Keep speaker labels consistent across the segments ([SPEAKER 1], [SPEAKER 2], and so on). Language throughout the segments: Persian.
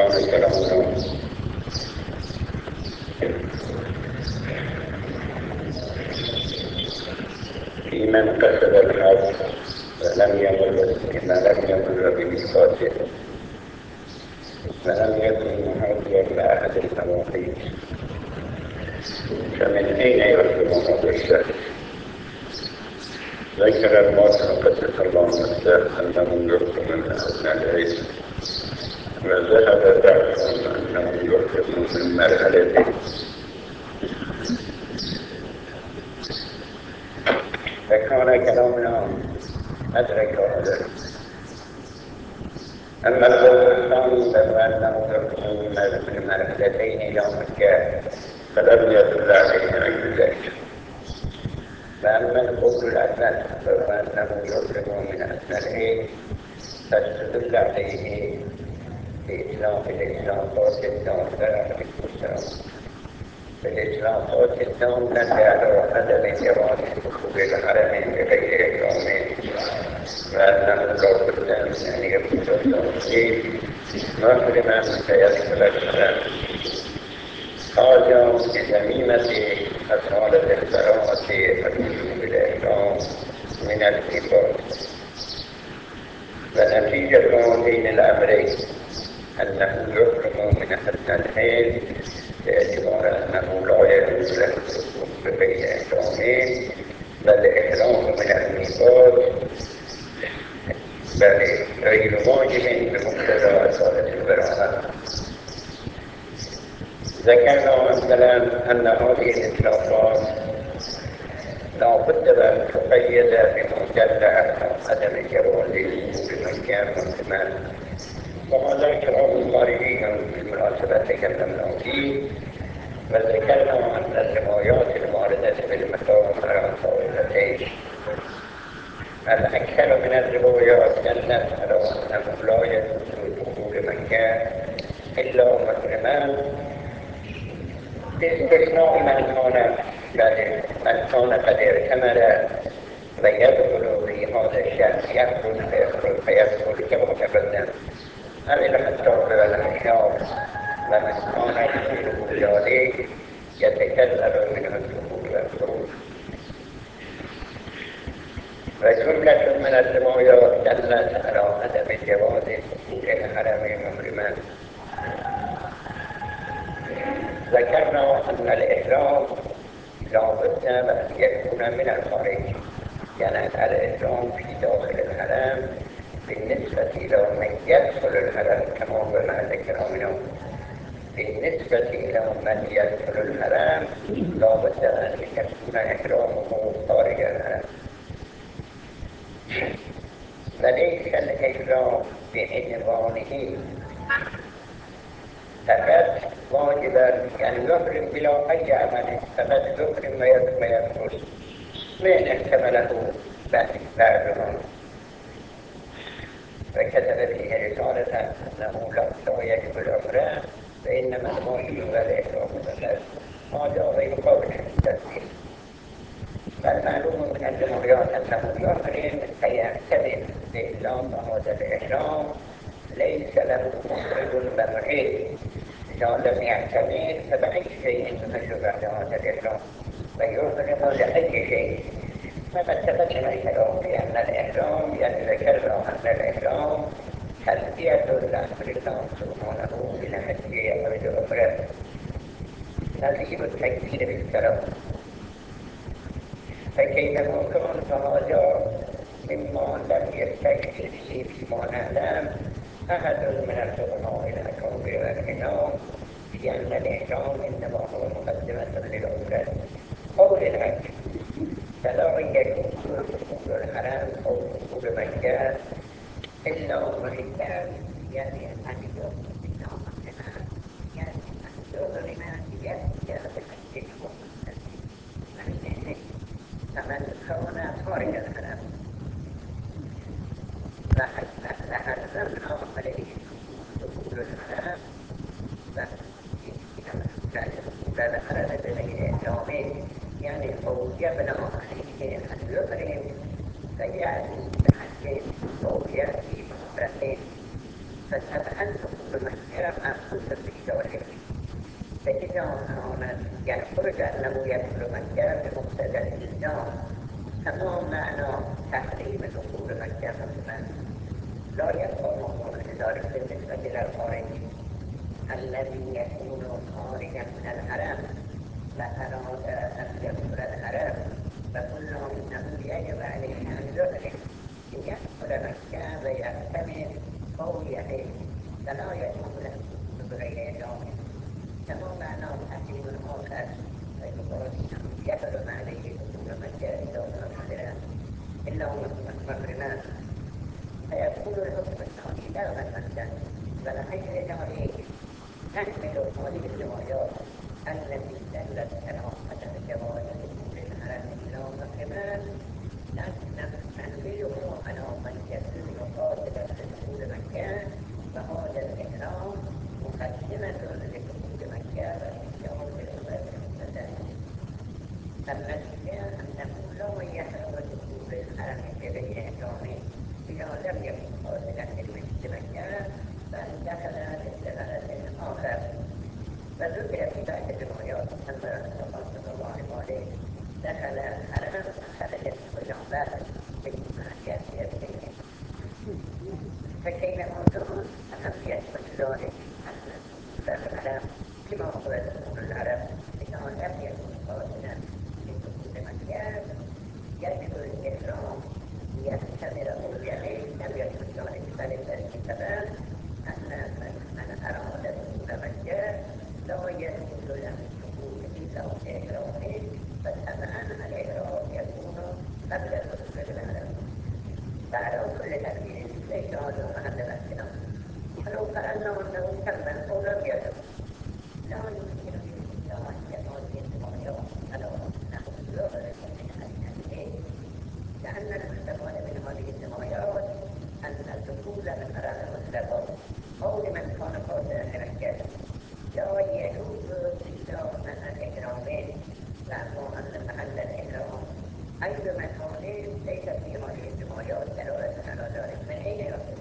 [SPEAKER 1] دوستان گرامی، فی من قصد الحج ولم يمر بمیقاته ولم يكن مهاديا لأحد المواقيت فمن أين يحكم هذا الشهر؟ ذكر المؤلف قدس الله نفسه أنه يحكم من أثناء العيد، وذهب بعضهم أنه يحكم من مرحلته. فكان كلامنا أدرك هذا. أما القول الثاني فهو أنه يحكم من مرحلتين إلى مكة فلم يدل عليه غير ذلك. فأما القول الأول فهو أنه يحكم من أثناء العيد فاستدل عليه بإطلاق الإطلاقات الدالة بالإطلاقات الدالة على عدم جواز دخول الحرم بغير إحرام، وأنه لا بد من أن يكون التوحيد محرما فيدخل الحرم. هذا بذميمة أصالة البراءة ووجوب الإحرام من الميقات. ونتيجة هذين الأمرين أنه يحرم من أثناء الحيض باعتبار أنه لا يجوز له الدخول بغير إحرام، بل إحرام من الميقات بل غير واجب بمقتضى أصالة البراءة. ذكرنا مثلا أن هذه الإطلاقات لا بد أن تقيد بما دل على عدم جواز دخول مكة محرما، وهذا كلام خارجي بالمناسبة تكلمنا فيه. وذكرنا أن الروايات الواردة في المقام على طائفتين. الأكثر من الروايات دلت على أنه لا يجوز دخول مكة إلا محرما، باستثناء من كان قد اعتمر ويدخل في هذا الشهر فيدخل كما تقدم، أو الحجاب والأحياء، ومن كان يدخل ذلك يتكلم منه الدخول والخروج. وجملة من الروايات دلت على عدم جواز دخول الحرم محرما. ذكرنا أن الإحرام لا بد أن يكون من الخارج، يعني الإحرام في داخل الحرم بالنسبة إلى من يدخل الحرم كما هو محل كلامنا. بالنسبة إلى من يدخل الحرم لا بد أن يكون إحرامه خارج الحرم، وليس الإحرام بعنوانه فقط واجبا، يعني يحرم بلا أي عمل، فقط يحرم ويدخل من احتمله بعدهم. وكتب فيه رسالة أنه لا يجب العمرة فإنما الواجب والإحرام فقط. هذا غير قول التفسير. فالمعلوم من الروايات أنه يحرم فيعتمد بإطلاق هذا الإحرام ليس له مخرج ومعيد. إذا لم يعتمد فبأي شيء يخرج بعد هذا الإحرام ويحرم لأي شيء. فقد تقدم الكلام بأن الإحرام، يعني ذكرنا أن الإحرام تلبية لأمر الله سبحانه من الحج أو العمرة، نظير التكبير بالكلام. فكيفما كان فهذا مما لم يستكبر به فيما نعلم أحد من العلماء الأكابر والعلماء في أن الإحرام إنما هو مقدمة للعمرة أو للحج، فلا يجوز دخول الحرم أو دخول مكة إلا محرما، يعني أن يكون فمن كان خارج الحرم فحرمنا عليه دخول الحرم دخول الحرم بغير إحرام، يعني أوجبنا عليه أن يحرم فيأتي بحج أو يأتي بعمرة. فطبعا دخول مكة لا يبقى موضوع ذلك بالنسبة للخارج الذي يكون خارجا من الحرم فأراد أن يدخل الحرم فقلنا إنه يجب عليه أن يحرم ليدخل مكة ويعتمر أو يحج فلا يدخل بغير إحرام كما معنى تحريم آخر فيقال إنه يحرم عليه دخول مكة إذا كان إلا محرما فيكون الحكم الثاني لا مكة ولأجل ذلك نحمل هذه الروايات التي دلت كراهة الجواز دخول الحرم إلى محرمان نحمله على من يكون قاصدا لدخول مكة فهذا الإحرام مقدمة لدخول مكة وإحجاز العباد المتدين. النتيجة أنه لا يحرم دخول الحرم بغير إحرام إذا لم يكن قاصدا لمكة بل دخل لغرض آخر. فذكر في بعض الروايات أن رسول الله صلى الله عليه دخل الحرم خرجت الحجابات بالمناسبات يديه فكيف موضوع أهمية ذلك الحرم كما هو دخول الحرم إذا لم يكن قاصدا لدخول مكة يجب الإحرام ليعتمر أو يحج لم يكن ذلك فلسبب أن من أراد دخول مكة لا يجوز له الدخول إلا بإحرام فطبعا الإحرام يكون قبل دخول الحرم فعلى كل تأكيد ليس هذا محل الاختلاف ولو فرضنا أنه كمل أو لم يكن لا يمكن للإنسان يقول الروايات على أنه يخرج من الحديث لأن المستفاد من هذه الروايات أن الدخول الحرم مطلقا أو لمن كان قاصدا لمكة لا يجوز إلا مع الإحرام وأما أن محل الإحرام أي مكان ليس في هذه الروايات دلالة على ذلك من أين يأخذ؟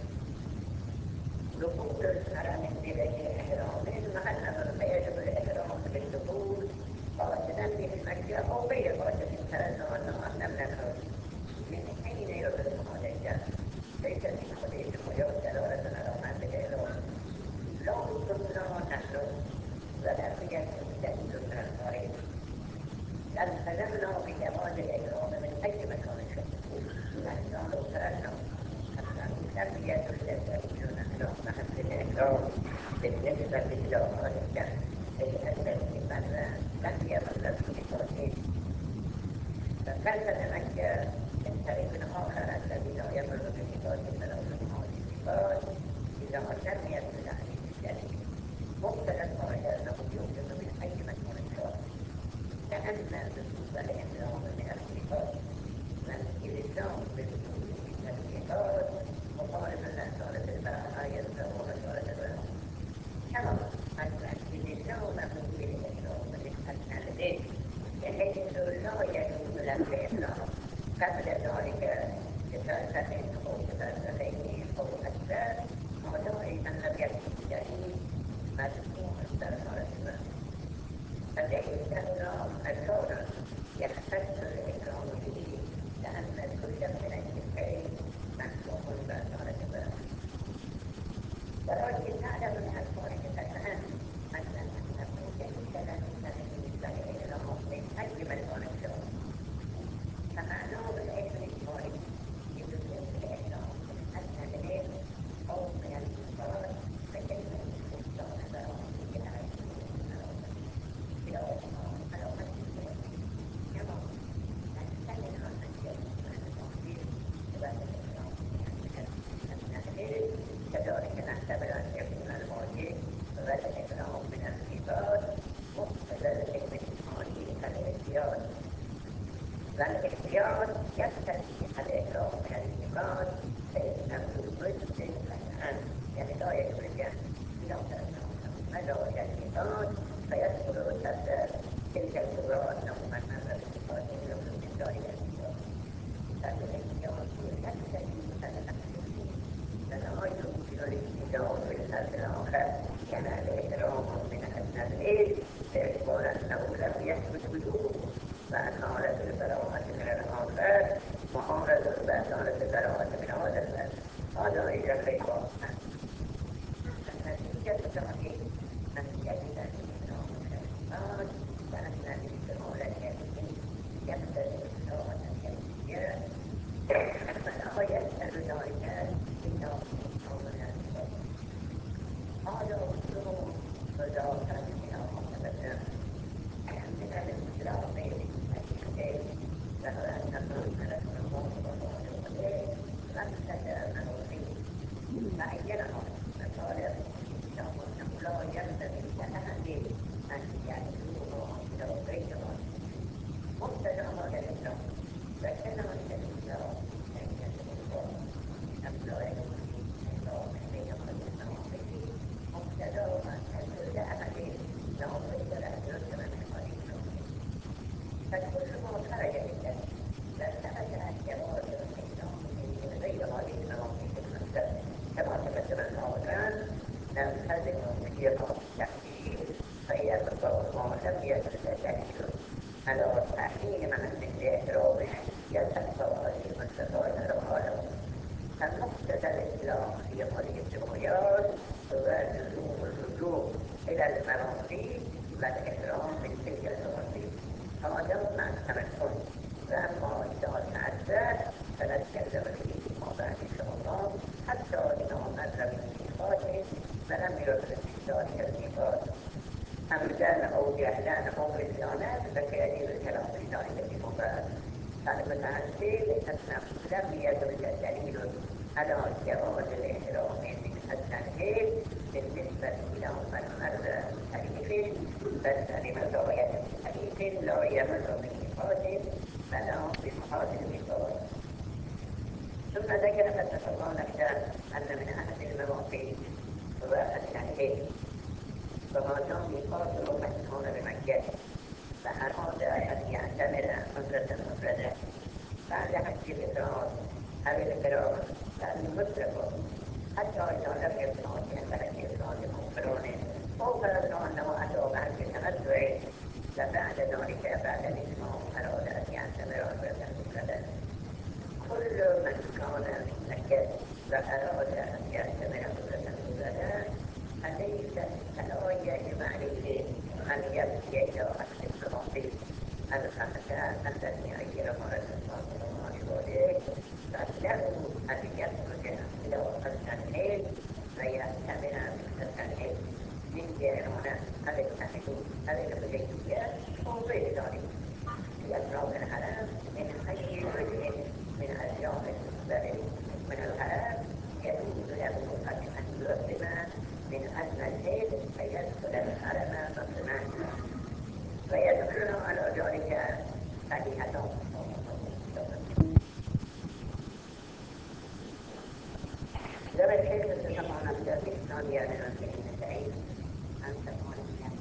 [SPEAKER 1] دخول الحرم بغير إحرام محله فيجب الإحرام بالدخول قاصدا لمكة أو غير قاصد فرضنا أنه لم نفعل من أين يأخذ هذا الجهل؟ ليس في هذه الروايات دلالة على محل الإحرام لا كنا نحن ولم يكن دليل من الخارج التزمنا بجواز الإحرام من أي مكان شئ لأننا لو فرضنا أنه لم يدل دليل على محل الإحرام بالنسبة إلى هذا الشخص أي الذي مر لم يبلغ بقوله فقصد مكة من طريق آخر الذي لا يمر بصفات ثلاث صفات إذا لم يدل عليه الدليل مقتضى القاعدة أنه يوجد من أي مكان شاء لأن نصوص الإحرام من الصفات والإلزام بالدخول من الصفات مخالف لأصالة البراءة يلزم أصالة البراءة كما أن الإلزام بالإحرام من النذر بحيث لا يجوز له الإحرام قبل ذلك بثلاثة أو بثلاثتين أو أكثر ما دام أن لم يكن دليل مذموم در صالة البراءة فالإحرام الكون يختص الإحرام به لأن كل من الشيئين مذموم در صالة البراءة ولكن نعلم من الخارج قطعا أنه ليس الإحرام من أي مكان شاء فمعناه الإحرام بدخول الإحرام من النذر أو من الكفار فكيف يستطيع براءة كذلك نعتبر أن يكون الواجب والإحرام من الصفات مقتضى الإحرام الاحتياط والاحتياط يقتضي الإحرام من الصفات فإنه مسلم قطعا يعني لا يخرج إلى مدار الصفات فيدخل تحت تلك الكبرى أنه من مر بالصفات يخرج من ذلك الصفات فالاحتياط يقتضي الأصل فلا يمكن الالتزام بالأصل الآخر كما الإحرام من النذر باعتبار أنه لم يثبت وجوده فأصالة البراءة من الآخر معارض بأصالة البراءة من هذا الباب إلى غير واقع. النتيجة الثانية أن يجد الإنسان من الإيمان بأن الإسلام اليمين يقتضي إسلام اليمينية، فلا يسأل ذلك إلا إسلام الإسلام. هذا أسلوب إضافة إلى عاقبة من الإسلام الحقيقي، وهو أن نقول الله وبركاته أمثل منوطين معينة فقال إنه لا ينبغي لأحد أن يأتوه إلى غيره مبتدأ هذا الإسلام، وكذلك الإسلام أن يدعو أمثال الإسلام بينما الإسلام مبتدأ أن لا أحد لا بد له من قريب، فكل ما خرج منه فثبت جواز الإسلام من غير هذه المواقف المبدأ كما تقدم الآن نلتزم بها التحليل فيبقى ما لم يتدلل على تحليل من الإحرام يتبقى هذه المستفاد العالم. فمقتضى الإسلام في هذه الروايات هو لزوم الرجوع إلى المراضي والإحرام من تلك المراضي، هذا مع التمكن. وأما إذا تعدى فنتكلم به فيما بعد إن شاء الله حتى إذا مر بالميقات فلم يدرك ذلك الميقات عمدا أو جهلا أو نسيانا فكان الكلام في ذلك فيما بعد. فالمتعدل أنه لم يدرك دليل على جواز الإحرام من التنهيد بالنسبة إلى من مر بحديث بل لمزايا حديث لا يمر بميقات فلا بمحاط الميقات. ثم ذكر فتح الله نفسه أن من أحد المواقف هو التنهيد، فهذا ميقات مكتوب بمكة، فأراد أن يعتمر عمرة مفردة بعد حج الإفراد أو الإقرار المطلق حتى إذا لم يكن في حج الإفراد مقرون أو فرض أنه أتى بعد التمتع فبعد ذلك بعد الإتمام أراد أن يعتمر عمرة مفردة. كل من كان في مكة وأراد أن يعتمر عمرة مفردة فلا يجب عليه أن يأتي إلى حج الصلاة الخمسة التي غيرها رسول الله صلى الله عليه وسلم، بل له أن يخرج إلى التنعيم ويعتمر من التنعيم من جيرانه أو التنعيم أو الحديبية أو غير ذلك في أطراف الحرم من أي وجه من أشياء المستقبل من الحرم يجوز له أن يقدم من أدنى الليل فيدخل الحرم مقدما ويدخل على ذلك فاتحة. لو الشيخ استطاع نفسه في الثانية من المسلمين سعيد أن تكون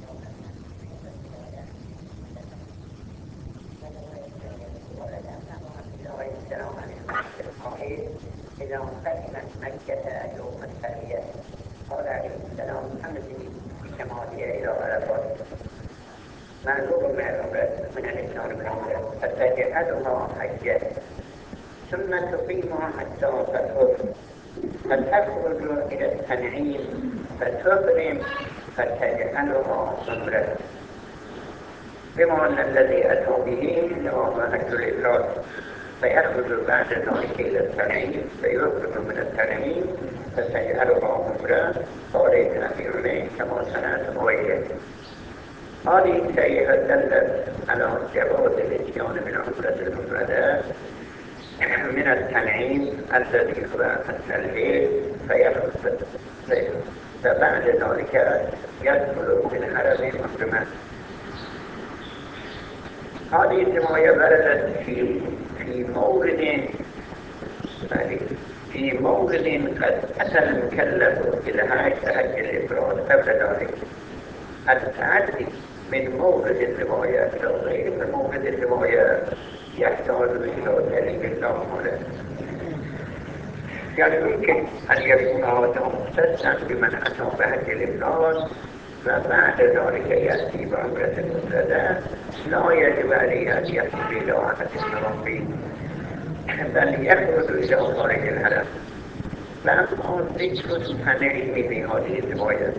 [SPEAKER 1] إذا قدمت مكة يوم التروية قال عليه السلام حمدي بشمالية إلى عرفات معلوم من العمرة من الإسلام العمرة فتجعلها حجة ثم تقيمها حتى تطهر فتخرج إلى التنعيم فتحرم فتجعلها عمرة، بما أن الذي أتى به هو حج الإفراد فيخرج بعد ذلك إلى التنعيم فيخرج من التنعيم فسيجعلها عمرة قال ابن أبي عمير كما سنة غيره. هذه الشيء دلت على جواز الاتيان من عمرة المفردة من التنعيم الذي هو التنعيم فيخرج فبعد ذلك يدخل في الحرم محرما. هذه الرواية وردت في مورد قد أتى المكلف إلى حج الإفراد قبل ذلك. التعدي من مورد الرواية إلى غير من مورد الرواية يحتاج إلى دليل لا مورد، يعني يمكن أن يكون هذا مختصا بمن أتى بحج الإفراد وبعد ذلك يأتي بعمرة مفردة لا يجب عليه أن يخرج إلى أحد المواقيت بل يخرج إلى خارج الحرم و اما ذکر التنعیم في هذه الرواية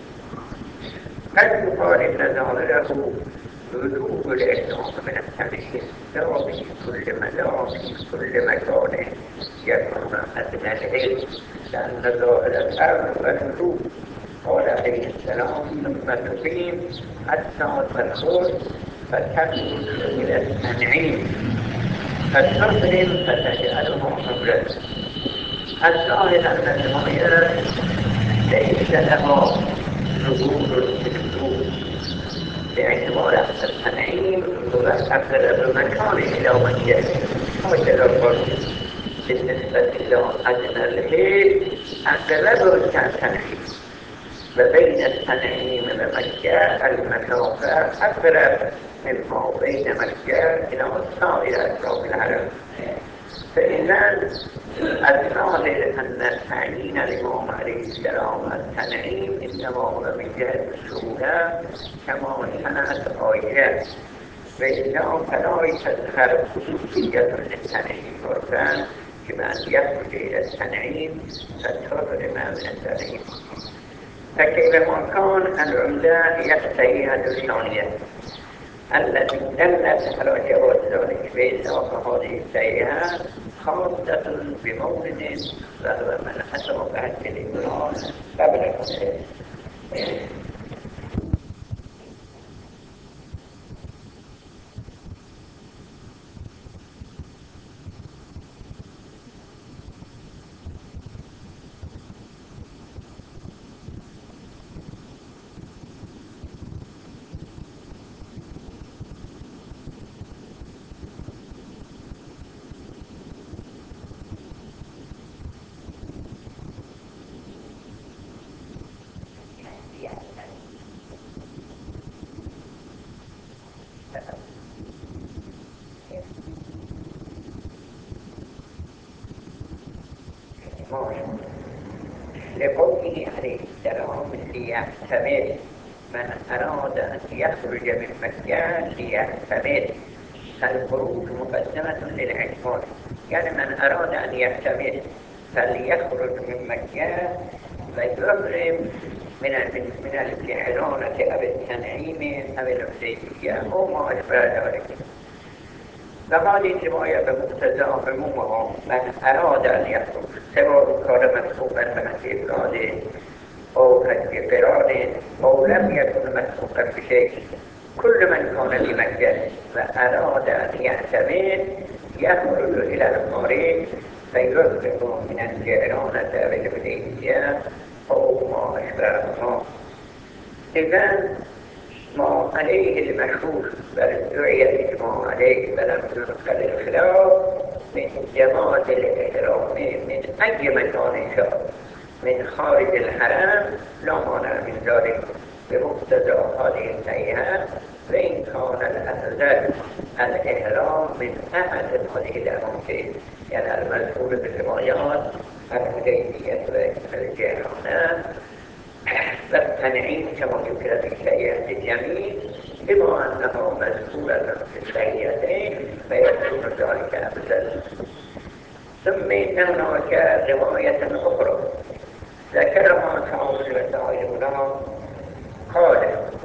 [SPEAKER 1] قد يقارن ظاهره بلوغ الإحسان من التنعيم لا في كل مدام في كل مكان يكون أدنى العلم لأن ظاهر الأمر والبلوغ قال عليه السلام ثم تقيم حتى تدخل فتخرج إلى التنعيم فتحرم فتجعله حمرا. الظاهر أن الرواية ليس لها ظهور في البلوغ باعتبار أن التنعيم هو أقرب مكان إلى مكة هكذا قلت بالنسبة إلى أدنى الحيل أقرب كالتنعيم وبين التنعيم ومكة المسافة أقرب مما بين مكة إلى سائر أطراف العرب. فإذا الظاهر أن تعيين الإمام عليه السلام التنعيم إنما هو من جهة السهولة كما صنعت عائشة، وإلا فلا يتذكر خصوصية للتنعيم عرفا كما أن يخرج إلى التنعيم فتحرم من التنعيم. فكيفما كان العمدة يقتضيها الثانية التي دلت على جواز ذلك، وإلا فهذه التيئة خاصة بمورد وهو من أصابه الإمام قبل الفتح. لقوله عليه السلام ليعتمد من أراد أن يخرج من مكة ليعتمد، الخروج مقدمة للعتماد، يعني من أراد أن يعتمد فليخرج من مكة ويحرم من الجعرانة أو التنعيم أو الحديبية أو ما أشبه ذلك. وهذه الرواية بمقتضى عمومها من أراد أن يخرج سواء كان مسبوقا بحج إفراده أو حج قران أو لم يكن مسبوقا بشيء، كل من كان بمكة وأراد أن يعتمد يخرج إلى الخارج فيفرغ من الجعرانة والحديبية أو ما أشبههما. إذن ما عليه المشهور بل دعي الإجماع عليه ولم يذكر الخلاف من جواز الإحرام من أي مكان شاء من خارج الحرم لا مانع من ذلك بمقتضى هذه الهيئة، وإن كان الأفضل الإحرام من أحد هذه الأماكن، يعني المذكور بالروايات الحديبية والجعرانة والتنعيم كما ذكر في الشيئة الجميع، بما أنه مذكورة في الشيئتين فيكون ذلك أفضل. ثم إن هناك رواية أخرى ذكرها شعب الوسائل هنا قال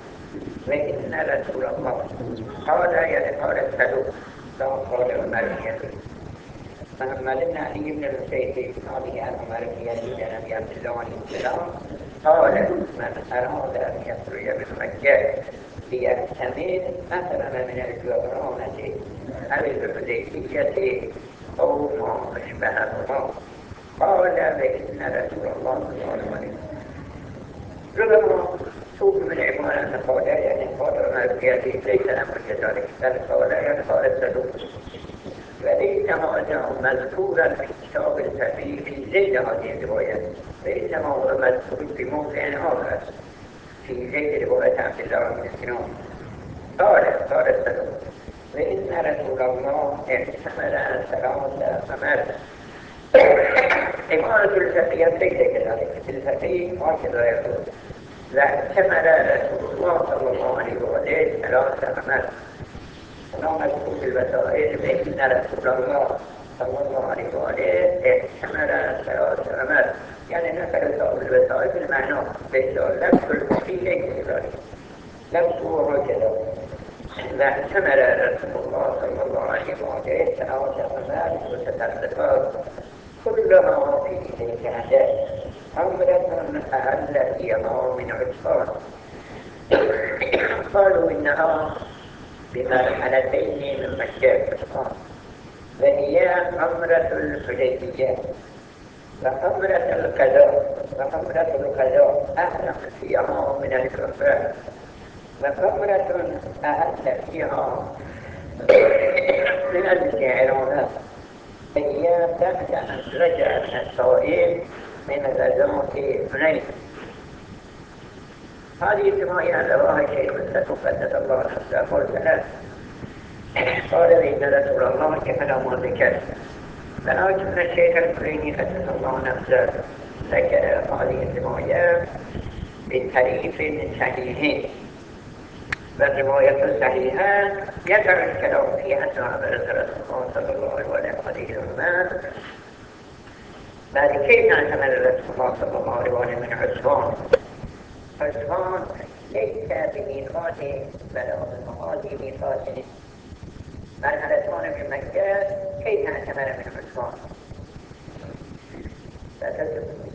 [SPEAKER 1] وإن رسول الله قال قال الصدوق لا قال عمر بن يزيد محمد بن علي بن الحسين هذه عن عمر بن يزيد عن أبي عبد الله عليه السلام قال من أراد أن يخرج من مكة ليعتمد أحرم من الجعرانة أو الحديبية أو ما أشبههما. قال وإن رسول الله صلى الله عليه وسلم ربما سوء من عبارة قال يعني قال عمر بن يزيد ليس الأمر كذلك بل قال يعني قال الصدوق، وليس هذا مذكورا في كتاب الفقيه في زيد هذه الرواية، وإنما هو مذكور في موضع آخر في زيد رواية عبد الله بن سنان. قال الصدوق وإن رسول الله اعتمد 3 مرات. عبارة الفقيه ليس كذلك، الفقيه هكذا يقول واعتمد رسول الله صلى الله عليه وسلم 3 مرات. هنا مذكور في الوسائل وإن رسول الله صلى الله عليه وآله احتمل 3 أمر، يعني نقل صاحب الوسائل بالمعنى لفظ الفقيه ليس كذلك، لفظه هكذا. واحتمل رسول الله صلى الله عليه وآله 3 أمر متفرقات كلها في الجهاد. أمرة أهل فيها من عثمان، قالوا إنها بمرحلتين من مكة عثمان، وهي أمرة الحديبية وأمرة القضاء. وأمرة القضاء أهل فيها من الكفار، وأمرة أهل فيها من الجعرانات، هي بعد أن رجع من الطائف من غزوة حنين. هذه الرواية رواها الشيخ قدس الله نفسه مرسلا، قال إن رسول الله كفل ما ذكر، فلكن الشيخ الحريني قدس الله نفسه ذكر هذه الرواية بطريق صحيح، والرواية الصحيحة يقع الكلام في أنها برد رسول الله صلى الله عليه وسلم. بعد كيف نعتمد رسول الله صلى الله عليه وسلم من عثمان؟ عثمان ليس بميقات بل هذه ميقات مرحلتان من مكة، كيف نعتمد من عثمان؟